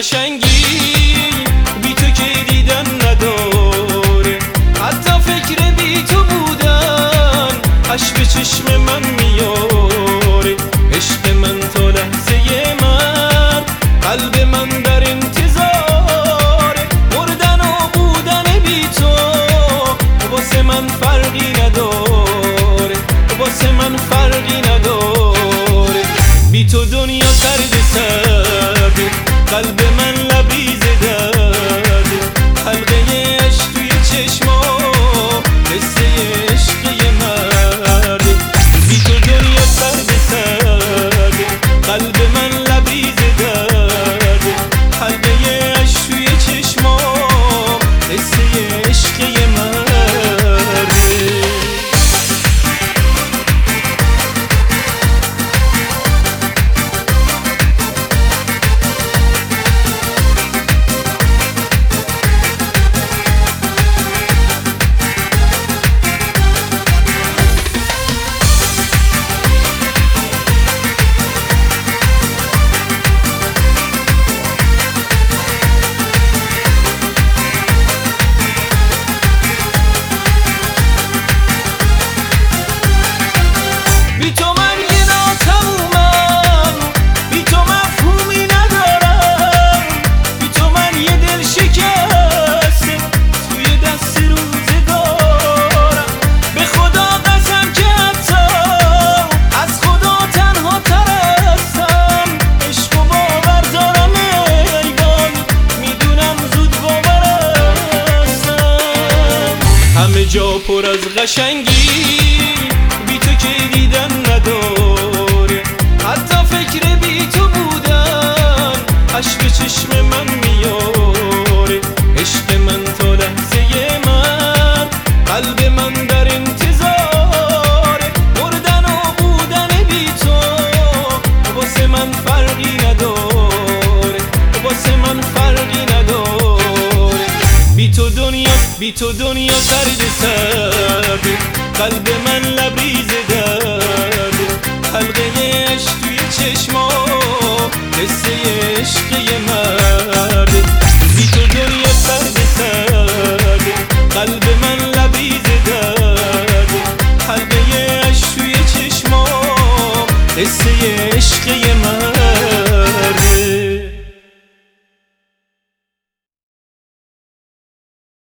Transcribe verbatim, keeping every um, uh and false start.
قشنگی بی تو که دیدن نداره، حتی فکر بی تو بودن عشق به چشم من میاره. عشق من تا لحظه من، قلب من در انتظاره، مردن و بودن بی تو واسه من فرقی نداره، واسه من فرقی نداره. بی تو دنیا سرد سرده، قلب من لبریز درده، حلقه عشق توی چشما قصه عشق یه مرده. بی تو دنیا سرد سرده، قلب من لبریز درده، حلقه عشق توی چشما قصه عشق یه مرده. همه جا پر از قشنگی بی تو که دیدن نداره، حتی فکر بی تو بودن عشق به چشم من میاره. عشق من تا لحظه من، قلب من در انتظاره، مردن و بودن بی تو واسه من فرقی نداره، واسه من فرقی نداره. بی تو دنیا بی تو دنیا سرد سرده، قلب من لبریز درده، حلقه عشق توی چشما قصه عشق یه مرده. بی تو دنیا سرد سرده، قلب من لبریز درده، حلقه عشق توی چشما قصه عشق یه مرده.